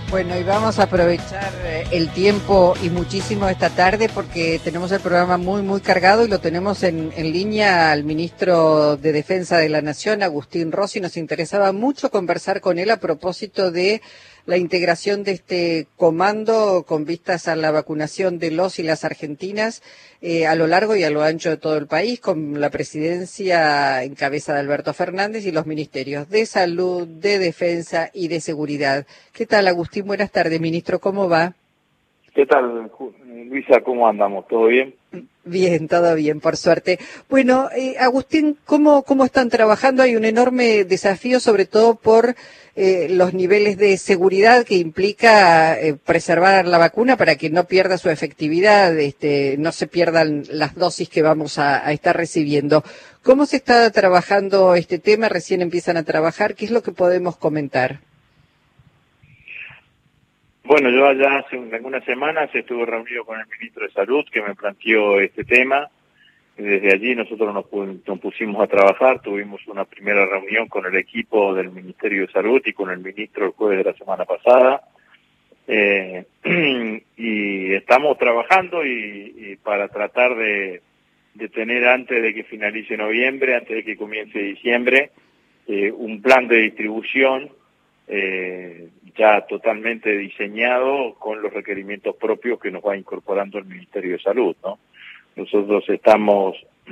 Bueno, y vamos a aprovechar el tiempo y muchísimo esta tarde porque tenemos el programa muy cargado y lo tenemos en línea al ministro de Defensa de la Nación, Agustín Rossi. Nos interesaba mucho conversar con él a propósito de la integración de este comando con vistas a la vacunación de los y las argentinas a lo largo y a lo ancho de todo el país, con la presidencia en cabeza de Alberto Fernández y los ministerios de Salud, de Defensa y de Seguridad. ¿Qué tal, Agustín? Buenas tardes, ministro. ¿Cómo va? ¿Qué tal, Luisa? ¿Cómo andamos? ¿Todo bien? Bien, todo bien, por suerte. Bueno, Agustín, ¿cómo están trabajando? Hay un enorme desafío, sobre todo por los niveles de seguridad que implica preservar la vacuna para que no pierda su efectividad, no se pierdan las dosis que vamos a estar recibiendo. ¿Cómo se está trabajando este tema? Recién empiezan a trabajar. ¿Qué es lo que podemos comentar? Bueno, yo allá hace algunas semanas estuve reunido con el ministro de Salud que me planteó este tema. Desde allí nosotros nos pusimos a trabajar, tuvimos una primera reunión con el equipo del Ministerio de Salud y con el ministro el jueves de la semana pasada. Y estamos trabajando y para tratar de tener antes de que finalice noviembre, antes de que comience diciembre, un plan de distribución ya totalmente diseñado con los requerimientos propios que nos va incorporando el Ministerio de Salud, ¿no? Nosotros estamos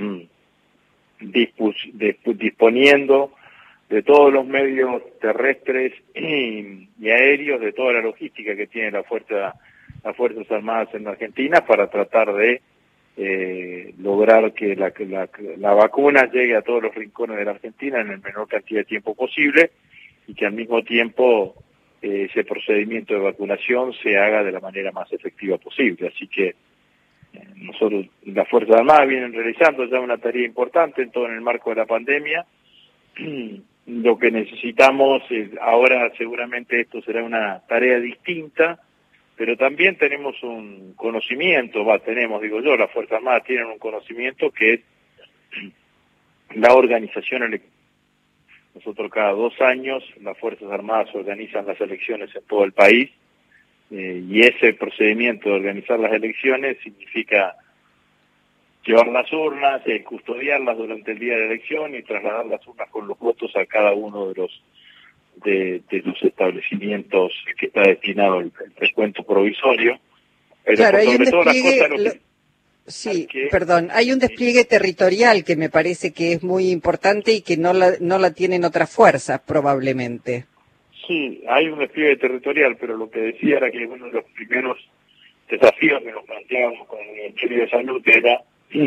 disponiendo de todos los medios terrestres y aéreos, de toda la logística que tiene las Fuerzas Armadas en Argentina para tratar de lograr que la vacuna llegue a todos los rincones de la Argentina en el menor cantidad de tiempo posible y que al mismo tiempo ese procedimiento de vacunación se haga de la manera más efectiva posible. Así que nosotros, las Fuerzas Armadas vienen realizando ya una tarea importante en todo en el marco de la pandemia. Lo que necesitamos ahora seguramente esto será una tarea distinta, pero también tenemos un conocimiento, las Fuerzas Armadas tienen un conocimiento que es la organización electoral. Nosotros cada 2 años las Fuerzas Armadas organizan las elecciones en todo el país y ese procedimiento de organizar las elecciones significa llevar las urnas, custodiarlas durante el día de la elección y trasladar las urnas con los votos a cada uno de los establecimientos que está destinado el recuento provisorio. Pero claro, hay un sobre todas las cosas Sí, perdón, hay un despliegue territorial que me parece que es muy importante y que no la tienen otras fuerzas, probablemente. Sí, hay un despliegue territorial, pero lo que decía era que uno de los primeros desafíos que nos planteábamos con el Ministerio de Salud era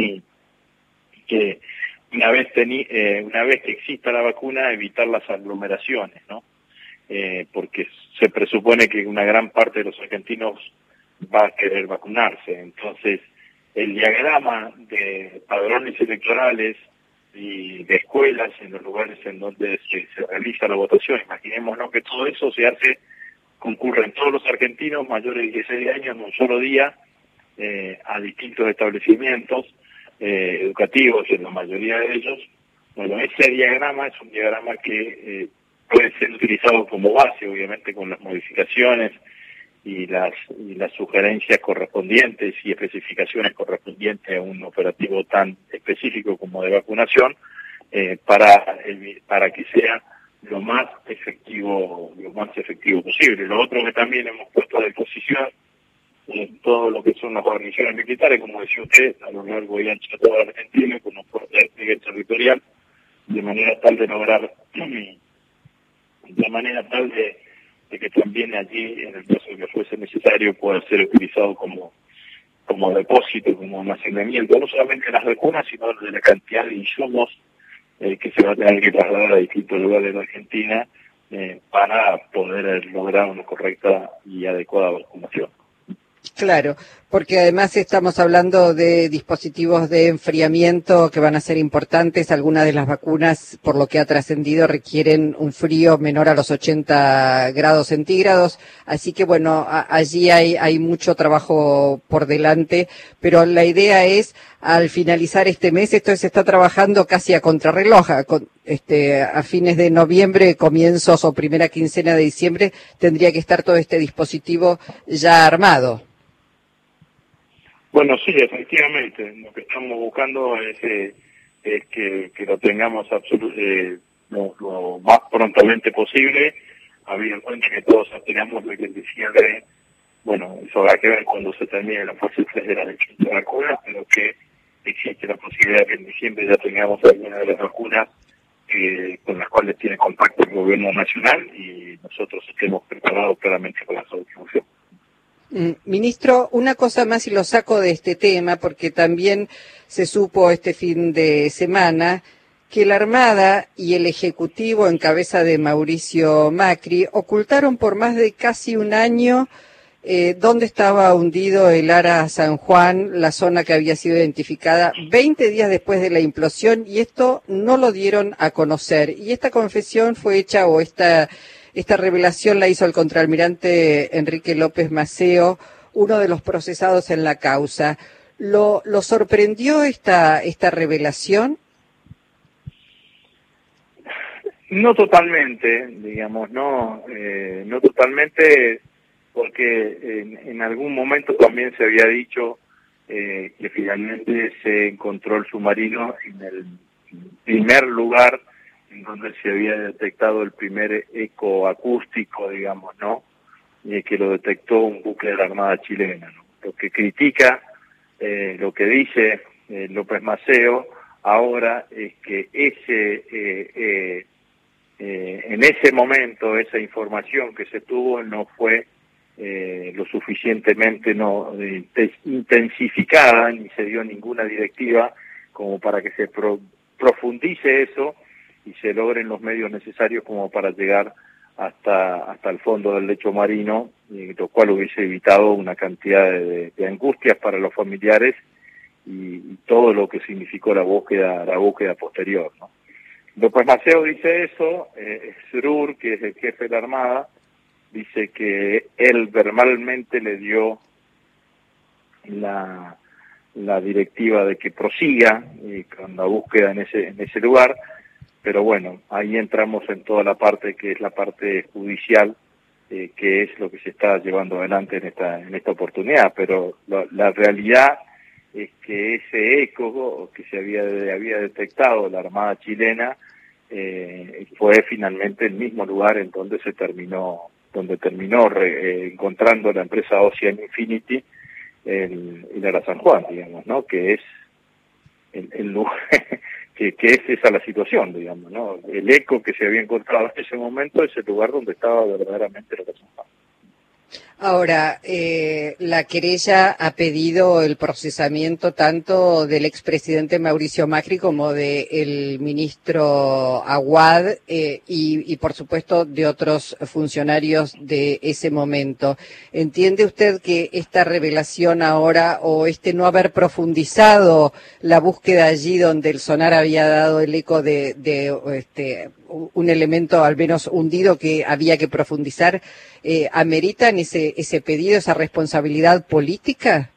que una vez que exista la vacuna, evitar las aglomeraciones, ¿no? Porque se presupone que una gran parte de los argentinos va a querer vacunarse, entonces el diagrama de padrones electorales y de escuelas en los lugares en donde se realiza la votación, imaginémonos que todo eso concurren todos los argentinos mayores de 16 años en un solo día a distintos establecimientos educativos, en la mayoría de ellos. Bueno, ese diagrama es un diagrama que puede ser utilizado como base, obviamente con las modificaciones y las sugerencias correspondientes y especificaciones correspondientes a un operativo tan específico como de vacunación para que sea lo más efectivo posible. Lo otro que también hemos puesto a disposición todo lo que son las guarniciones militares, como decía usted, a lo largo y ancho de toda la Argentina, con un fuerte despliegue territorial, de manera tal de que también allí, en el caso de que fuese necesario, pueda ser utilizado como depósito, como almacenamiento, no solamente de las vacunas, sino de la cantidad de insumos que se va a tener que trasladar a distintos lugares de la Argentina para poder lograr una correcta y adecuada vacunación. Claro, porque además estamos hablando de dispositivos de enfriamiento que van a ser importantes. Algunas de las vacunas, por lo que ha trascendido, requieren un frío menor a los 80 grados centígrados. Así que bueno, allí hay mucho trabajo por delante, pero la idea es, al finalizar este mes, esto se está trabajando casi a contrarreloj, a fines de noviembre, comienzos o primera quincena de diciembre, tendría que estar todo este dispositivo ya armado. Bueno, sí, efectivamente, lo que estamos buscando es que lo tengamos lo más prontamente posible, habiendo en cuenta que todos aspiramos de que en diciembre, bueno, eso habrá que ver cuando se termine la fase 3 de la elección de vacunas, pero que existe la posibilidad de que en diciembre ya tengamos alguna de las vacunas con las cuales tiene contacto el gobierno nacional y nosotros estemos preparados claramente para su distribución. Ministro, una cosa más y lo saco de este tema, porque también se supo este fin de semana que la Armada y el Ejecutivo, en cabeza de Mauricio Macri, ocultaron por más de casi un año dónde estaba hundido el Ara San Juan, la zona que había sido identificada 20 días después de la implosión, y esto no lo dieron a conocer. Y esta confesión fue hecha, o esta revelación la hizo el contraalmirante Enrique López Maceo, uno de los procesados en la causa. ¿Lo sorprendió esta revelación? No totalmente, digamos, no totalmente, porque en algún momento también se había dicho que finalmente se encontró el submarino en el primer lugar en donde se había detectado el primer eco acústico, digamos, ¿no? Que lo detectó un buque de la Armada chilena, ¿no? Lo que critica, lo que dice López Maceo ahora es que en ese momento esa información que se tuvo no fue lo suficientemente intensificada, ni se dio ninguna directiva como para que se profundice eso y se logren los medios necesarios como para llegar hasta el fondo del lecho marino, lo cual hubiese evitado una cantidad de angustias para los familiares y todo lo que significó la búsqueda posterior, ¿no? López Maceo dice eso, Srur, que es el jefe de la Armada, dice que él verbalmente le dio la directiva de que prosiga con la búsqueda en ese lugar, pero bueno, ahí entramos en toda la parte que es la parte judicial, que es lo que se está llevando adelante en esta oportunidad, pero la realidad es que ese eco que se había detectado la Armada chilena fue finalmente el mismo lugar en donde terminó encontrando la empresa Ocean Infinity el Ara San Juan, digamos, ¿no? Que es el lugar que es esa la situación, digamos, ¿no? El eco que se había encontrado en ese momento es el lugar donde estaba verdaderamente el Ara San Juan. Ahora, la querella ha pedido el procesamiento tanto del expresidente Mauricio Macri como del ministro Aguad y por supuesto de otros funcionarios de ese momento. ¿Entiende usted que esta revelación ahora o no haber profundizado la búsqueda allí donde el sonar había dado el eco de un elemento al menos hundido que había que profundizar, ameritan ese pedido, esa responsabilidad política?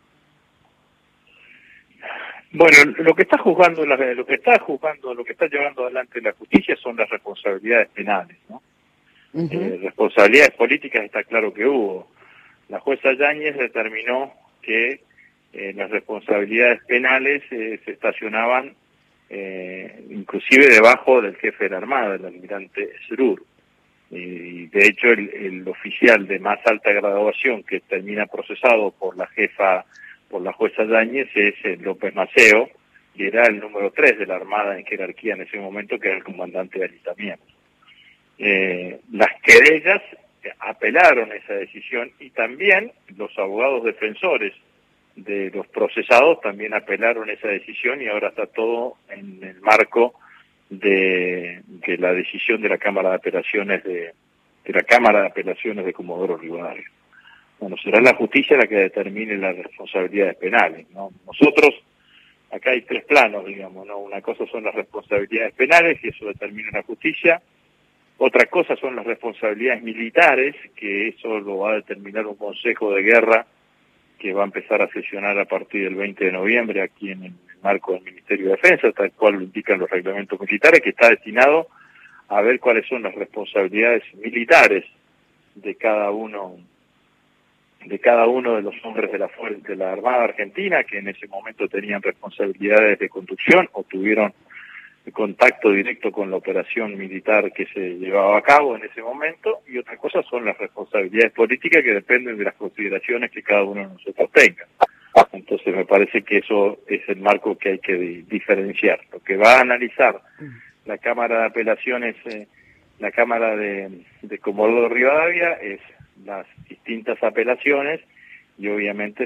Bueno, lo que está llevando adelante la justicia son las responsabilidades penales, ¿no? Responsabilidades políticas está claro que hubo. La jueza Yáñez determinó que las responsabilidades penales se estacionaban inclusive debajo del jefe de la Armada, el almirante Srur. Y de hecho el oficial de más alta graduación que termina procesado por la jueza Yáñez es López Maceo, que era el número 3 de la Armada en jerarquía en ese momento, que era el comandante de alistamiento. Las querellas apelaron esa decisión y también los abogados defensores de los procesados también apelaron esa decisión y ahora está todo en el marco de la decisión de la Cámara de Apelaciones de Comodoro Rivadavia. bueno, será la justicia la que determine las responsabilidades penales, ¿no? Nosotros, acá hay tres planos, digamos, ¿no? Una cosa son las responsabilidades penales, y eso determina la justicia. Otra cosa son las responsabilidades militares, que eso lo va a determinar un consejo de guerra que va a empezar a sesionar a partir del 20 de noviembre aquí en el marco del Ministerio de Defensa, tal cual lo indican los reglamentos militares, que está destinado a ver cuáles son las responsabilidades militares de cada uno de los hombres de la Armada Argentina, que en ese momento tenían responsabilidades de conducción o tuvieron contacto directo con la operación militar que se llevaba a cabo en ese momento, y otra cosa son las responsabilidades políticas que dependen de las consideraciones que cada uno de nosotros tenga. Entonces me parece que eso es el marco que hay que diferenciar. Lo que va a analizar la Cámara de Apelaciones, la Cámara de Comodoro Rivadavia, es las distintas apelaciones, y obviamente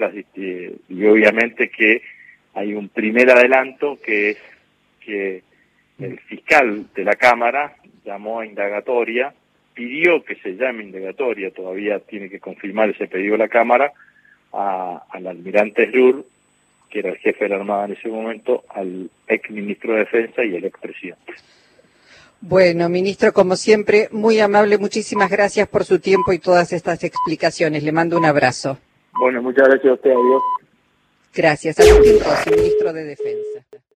que hay un primer adelanto, que es que el fiscal de la Cámara llamó a indagatoria, pidió que se llame indagatoria, todavía tiene que confirmar ese pedido de la Cámara, al almirante Srur, que era el jefe de la Armada en ese momento, al ex ministro de Defensa y el ex presidente. Bueno, ministro, como siempre, muy amable, muchísimas gracias por su tiempo y todas estas explicaciones. Le mando un abrazo. Bueno, muchas gracias a usted, adiós. Gracias. Agustín Rossi, ministro de Defensa.